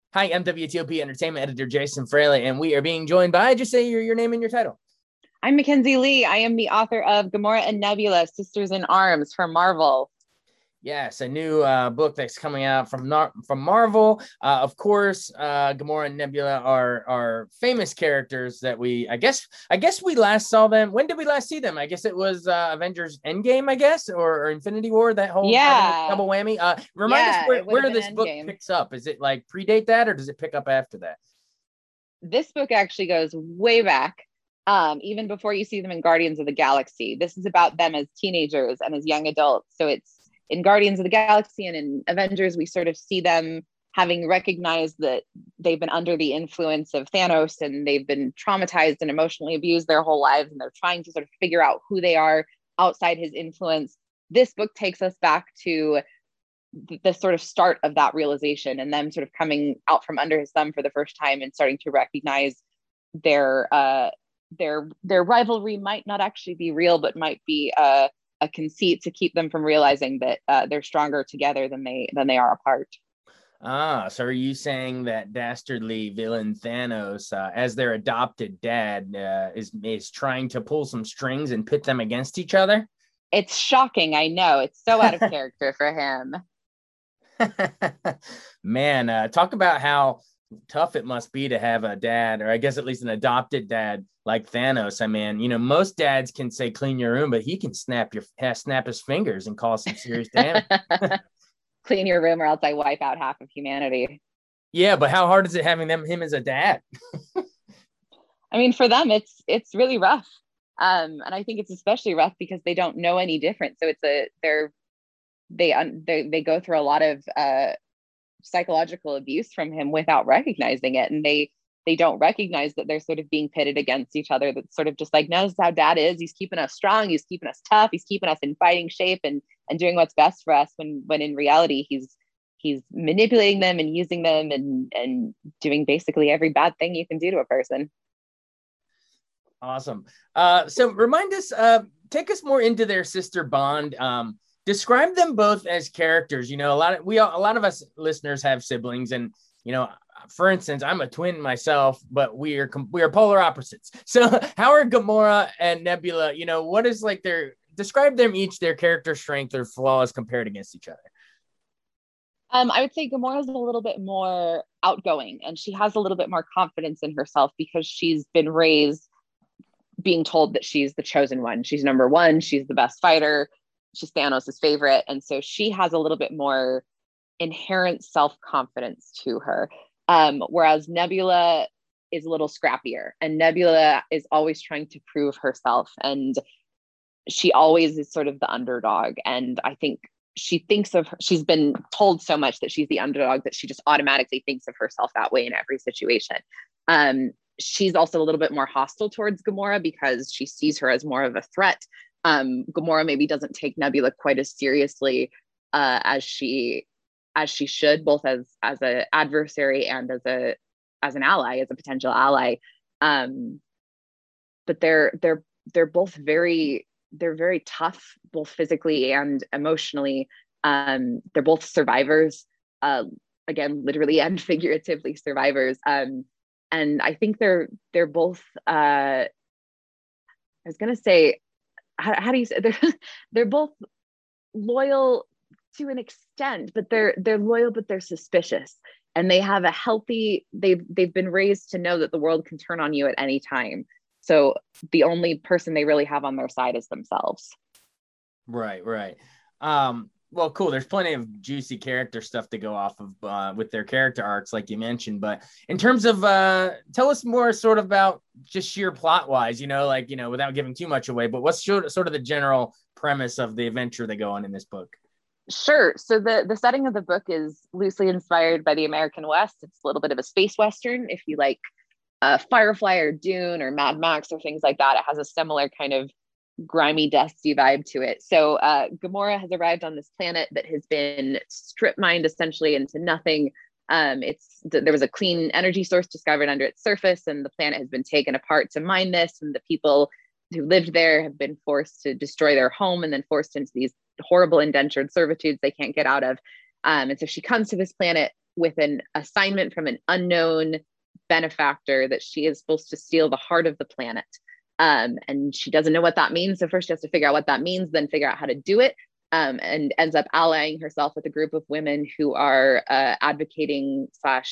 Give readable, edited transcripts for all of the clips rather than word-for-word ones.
Hi, I'm WTOP Entertainment Editor Jason Fraley, and we are being joined by, just say your name and your title. I'm Mackenzie Lee. I am the author of Gamora and Nebula, Sisters in Arms from Marvel. Yes, a new book that's coming out from Marvel. Of course, Gamora and Nebula are famous characters that I guess we last saw them. When did we last see them? I guess it was Avengers Endgame, I guess, or Infinity War. That whole double whammy. Remind us where this book picks up. Is it like predate that, or does it pick up after that? This book actually goes way back. Even before you see them in Guardians of the Galaxy. This is about them as teenagers and as young adults. So it's in Guardians of the Galaxy and in Avengers, we sort of see them having recognized that they've been under the influence of Thanos and they've been traumatized and emotionally abused their whole lives. And they're trying to sort of figure out who they are outside his influence. This book takes us back to the sort of start of that realization and them sort of coming out from under his thumb for the first time and starting to recognize their rivalry might not actually be real, but might be a conceit to keep them from realizing that they're stronger together than they are apart. So are you saying that dastardly villain Thanos, as their adopted dad, is trying to pull some strings and pit them against each other? It's shocking. I know. It's so out of character for him. Man, talk about how tough it must be to have a dad, or I guess at least an adopted dad like Thanos. I mean, most dads can say clean your room, but he can snap his fingers and cause some serious damage. Clean your room or else I wipe out half of humanity. Yeah, but how hard is it having him as a dad? I mean, for them, it's really rough. And I think it's especially rough because they don't know any different. So they go through a lot of psychological abuse from him without recognizing it, and they don't recognize that they're sort of being pitted against each other. That's sort of just like, no, this is how dad is. He's keeping us strong, he's keeping us tough, he's keeping us in fighting shape and doing what's best for us, when in reality he's manipulating them and using them and doing basically every bad thing you can do to a person. Awesome. So remind us, take us more into their sister bond. Describe them both as characters. A lot of us listeners have siblings, and for instance, I'm a twin myself, but we are polar opposites. So how are Gamora and Nebula? What is like describe them each, their character strength or flaws compared against each other. I would say Gamora is a little bit more outgoing, and she has a little bit more confidence in herself because she's been raised being told that she's the chosen one. She's number one. She's the best fighter. She's Thanos' favorite. And so she has a little bit more inherent self-confidence to her. Whereas Nebula is a little scrappier, and Nebula is always trying to prove herself. And she always is sort of the underdog. And I think she's been told so much that she's the underdog that she just automatically thinks of herself that way in every situation. She's also a little bit more hostile towards Gamora because she sees her as more of a threat. Gamora maybe doesn't take Nebula quite as seriously as she should, both as an adversary and as an ally, as a potential ally. But they're both very tough, both physically and emotionally. They're both survivors, again, literally and figuratively survivors. And I think they're both. I was gonna say, how do you say they're both loyal to an extent, but they're loyal, but they're suspicious, and they have a healthy. They've been raised to know that the world can turn on you at any time. So the only person they really have on their side is themselves. Right. Well, cool. There's plenty of juicy character stuff to go off of with their character arcs, like you mentioned. But in terms of, tell us more sort of about just sheer plot wise, without giving too much away, but what's sort of the general premise of the adventure they go on in this book? Sure. So the setting of the book is loosely inspired by the American West. It's a little bit of a space Western. If you like Firefly or Dune or Mad Max or things like that, it has a similar kind of grimy, dusty vibe to it. So Gamora has arrived on this planet that has been strip mined essentially into nothing. There was a clean energy source discovered under its surface, and the planet has been taken apart to mine this, and the people who lived there have been forced to destroy their home and then forced into these horrible indentured servitudes they can't get out of. And so she comes to this planet with an assignment from an unknown benefactor that she is supposed to steal the heart of the planet. And she doesn't know what that means. So first she has to figure out what that means, then figure out how to do it. And ends up allying herself with a group of women who are advocating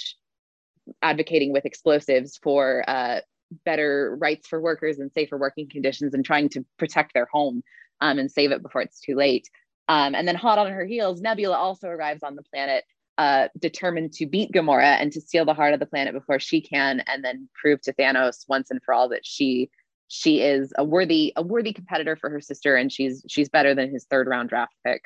with explosives for better rights for workers and safer working conditions, and trying to protect their home and save it before it's too late. And then hot on her heels, Nebula also arrives on the planet, determined to beat Gamora and to steal the heart of the planet before she can, and then prove to Thanos once and for all that she is a worthy competitor for her sister, and she's better than his third round draft pick.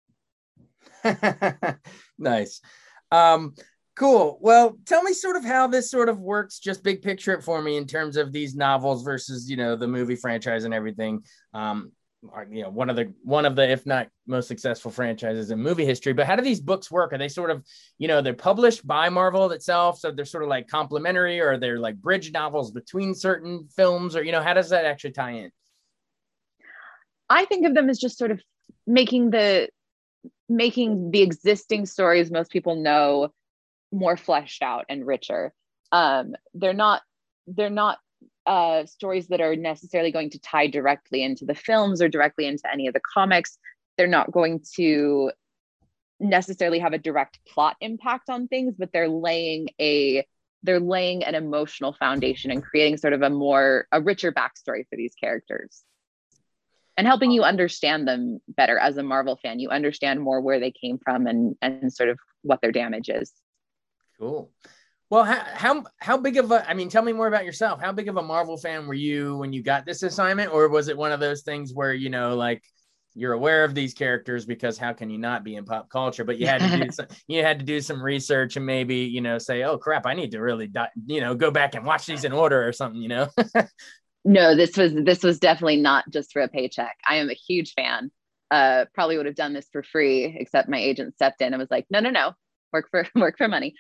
Nice. Cool. Well, tell me sort of how this sort of works, just big picture it for me in terms of these novels versus, the movie franchise and everything. One of the, if not most successful franchises in movie history. But how do these books work? Are they sort of, they're published by Marvel itself, so they're sort of like complementary, or they're like bridge novels between certain films, or, how does that actually tie in? I think of them as just sort of making the existing stories most people know more fleshed out and richer. They're not stories that are necessarily going to tie directly into the films or directly into any of the comics. They're not going to necessarily have a direct plot impact on things, but they're laying an emotional foundation and creating sort of a richer backstory for these characters, and helping you understand them better. As a Marvel fan, you understand more where they came from and sort of what their damage is. Cool. Well, how big of tell me more about yourself. How big of a Marvel fan were you when you got this assignment? Or was it one of those things where, like, you're aware of these characters because how can you not be in pop culture, but you had to do some research and maybe, say, oh crap, I need to really, go back and watch these in order or something, No, this was definitely not just for a paycheck. I am a huge fan. Probably would have done this for free, except my agent stepped in and was like, no, work for money.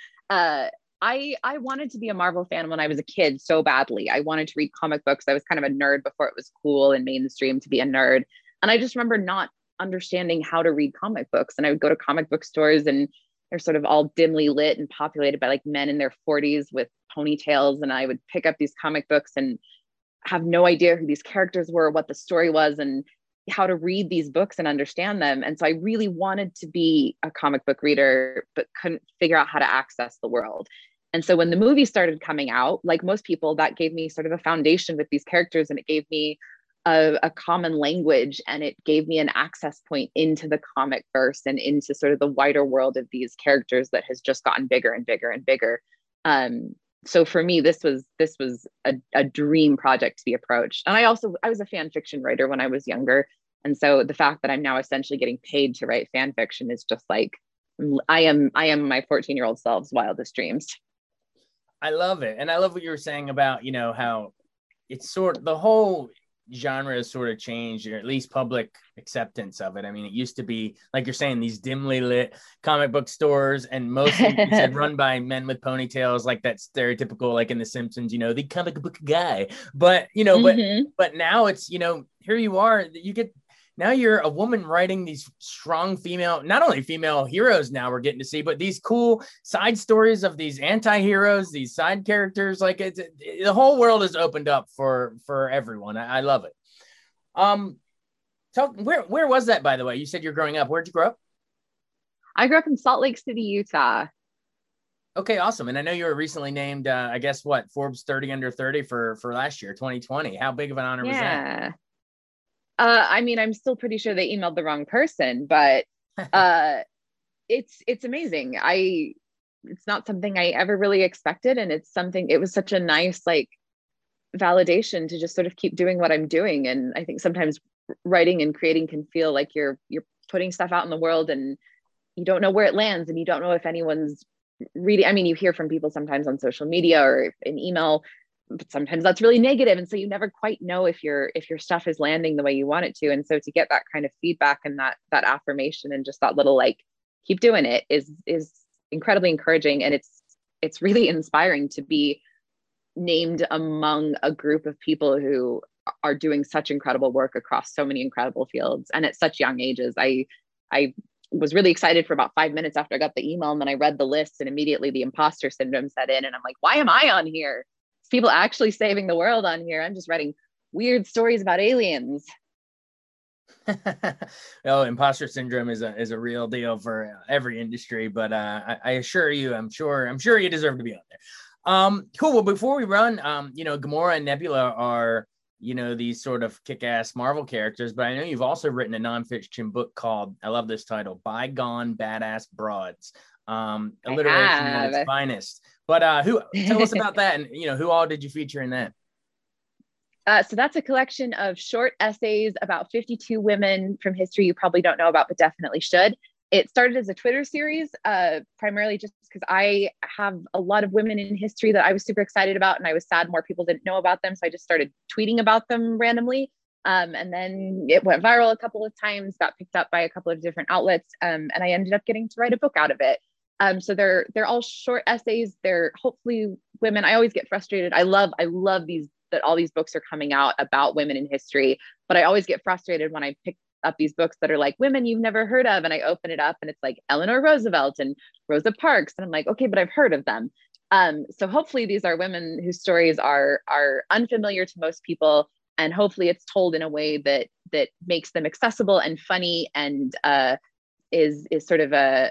I wanted to be a Marvel fan when I was a kid so badly. I wanted to read comic books. I was kind of a nerd before it was cool and mainstream to be a nerd. And I just remember not understanding how to read comic books. And I would go to comic book stores, and they're sort of all dimly lit and populated by like men in their 40s with ponytails. And I would pick up these comic books and have no idea who these characters were, what the story was, and how to read these books and understand them. And so I really wanted to be a comic book reader, but couldn't figure out how to access the world. And so when the movie started coming out, like most people, that gave me sort of a foundation with these characters, and it gave me a common language, and it gave me an access point into the comic verse and into sort of the wider world of these characters that has just gotten bigger and bigger and bigger. So for me, this was a dream project to be approached. And I was a fan fiction writer when I was younger. And so the fact that I'm now essentially getting paid to write fan fiction is just like, I am my 14-year-old self's wildest dreams. I love it. And I love what you were saying about, how it's sort of the whole genre has sort of changed, or at least public acceptance of it. I mean, it used to be, like you're saying, these dimly lit comic book stores, and mostly you said run by men with ponytails, like that stereotypical, like in The Simpsons, the comic book guy. But but now it's, here you are, now you're a woman writing these strong female, not only female heroes now we're getting to see, but these cool side stories of these anti-heroes, these side characters. Like the whole world is opened up for everyone. I love it. Where was that, by the way? You said you're growing up. Where'd you grow up? I grew up in Salt Lake City, Utah. Okay, awesome. And I know you were recently named, I guess, Forbes 30 under 30 for last year, 2020. How big of an honor was that? I'm still pretty sure they emailed the wrong person, but it's amazing. It's not something I ever really expected. And it was such a nice, like, validation to just sort of keep doing what I'm doing. And I think sometimes writing and creating can feel like you're putting stuff out in the world and you don't know where it lands, and you don't know if anyone's reading. I mean, you hear from people sometimes on social media or in email, but sometimes that's really negative. And so you never quite know if your stuff is landing the way you want it to. And so to get that kind of feedback and that affirmation and just that little, like, keep doing it is incredibly encouraging. And it's really inspiring to be named among a group of people who are doing such incredible work across so many incredible fields and at such young ages. I was really excited for about 5 minutes after I got the email. And then I read the list and immediately the imposter syndrome set in. And I'm like, why am I on here? Is people actually saving the world on here? I'm just writing weird stories about aliens. Oh, imposter syndrome is a real deal for every industry, but I assure you, I'm sure you deserve to be on there. Cool. Well, before we run, Gamora and Nebula are, these sort of kick-ass Marvel characters, but I know you've also written a nonfiction book called, I love this title, Bygone Badass Broads, alliteration at its finest. But tell us about that, and who all did you feature in that? So that's a collection of short essays about 52 women from history you probably don't know about, but definitely should. It started as a Twitter series, primarily just because I have a lot of women in history that I was super excited about, and I was sad more people didn't know about them. So I just started tweeting about them randomly. And then it went viral a couple of times, got picked up by a couple of different outlets, and I ended up getting to write a book out of it. So they're all short essays. They're hopefully women. I always get frustrated. I love these, that all these books are coming out about women in history, but I always get frustrated when I pick up these books that are like women you've never heard of, and I open it up and it's like Eleanor Roosevelt and Rosa Parks, and I'm like, okay, but I've heard of them. So hopefully these are women whose stories are unfamiliar to most people, and hopefully it's told in a way that makes them accessible and funny, and is sort of a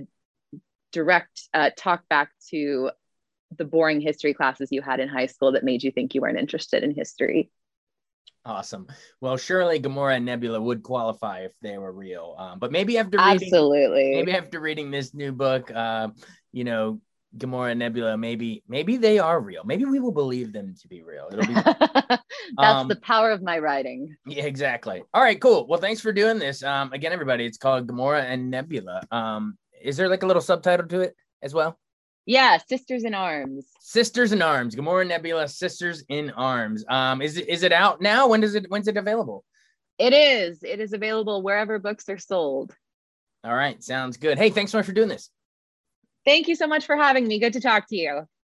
direct talk back to the boring history classes you had in high school that made you think you weren't interested in history. Awesome. Well, surely Gamora and Nebula would qualify if they were real. But maybe after reading this new book, Gamora and Nebula, maybe they are real. Maybe we will believe them to be real. It'll be that's the power of my writing. Yeah, exactly. All right, cool. Well, thanks for doing this. Again, everybody, it's called Gamora and Nebula. Is there like a little subtitle to it as well? Yeah, Sisters in Arms. Sisters in Arms. Gamora Nebula, Sisters in Arms. Is it out now? When's it available? It is. It is available wherever books are sold. All right, sounds good. Hey, thanks so much for doing this. Thank you so much for having me. Good to talk to you.